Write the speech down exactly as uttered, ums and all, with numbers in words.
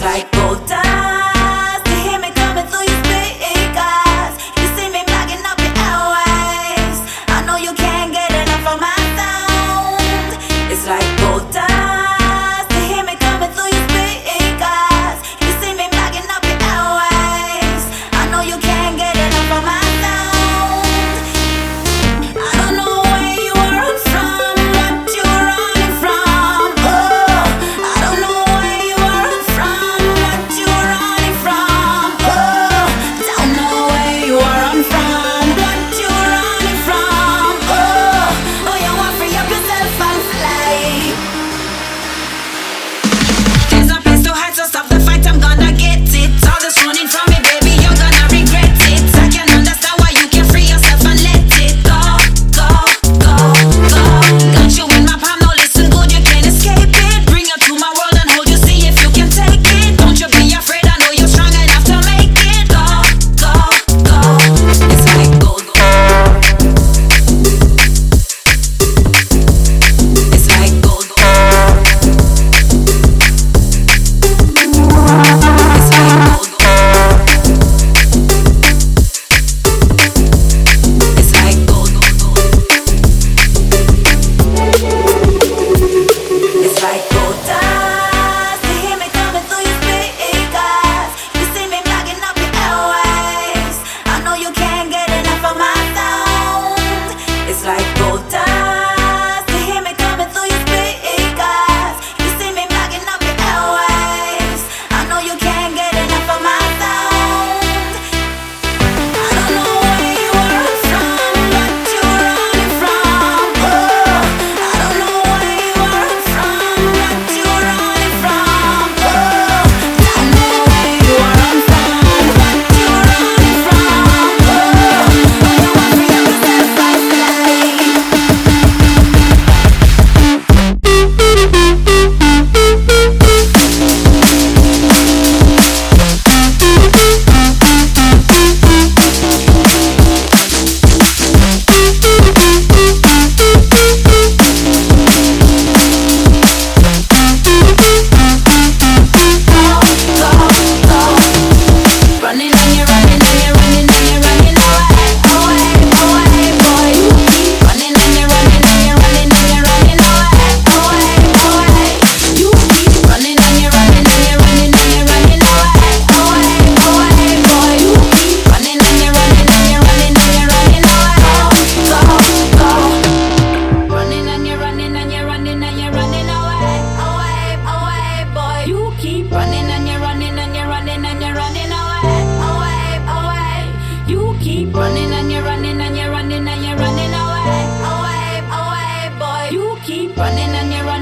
like gold dust. You hear me coming through your speakers. You see me bagging up your airwaves. I know you can't get enough of my sound. It's like gold dust. You hear me coming through your speakers. You see me bagging up your airwaves. I know you can't get enough of my sound. I don't know where you are from, what you're running from. Oh, I don't know where you are from, what you're running from. Oh, don't know where you are from, what you're running from. Oh, oh, you want free up yourself and fly. There's no place to hide, so stop the fight, I'm gonna get it. All this running from me, baby, you're gonna regret it. I can understand why you can't free yourself and let it go, go, go, go. Got you in my palm, now listen good, you can't escape it. Bring you to my world and hold you, see if you can take it. Don't you be afraid, I know you're strong enough to make it. Go, go, go. It's like gold. It's like gold. It's like gold. It's like gold. It's like gold dust. You hear me coming through your speakers. You see me bagging up your airwaves. I know you can't get enough of my sound. It's like gold dust. You hear me coming through your speakers. You see me bagging up your airwaves. I know you can't get enough of my sound. I don't know where you are from, what you're running from. Oh, I don't know where you are from, what you're running from. Oh, don't know where you are from, what you're running from. Oh, oh, you want free up yourself and fly. Running and you're running and you're running and you're running away, away, away, boy. Running and you're running and you're running and you're running away, away, away. You keep running and you're running and you're running and you're running away, away, away, boy. You keep running and you're running and you're running and you're running away, go, go, go. Running and you're running and you're running and you're running away, away, away, boy. You keep running and you're running and you're running and you're running away, away, away. You keep running and you're running and you're running and you're running away, away, away, boy. You keep running and you're running.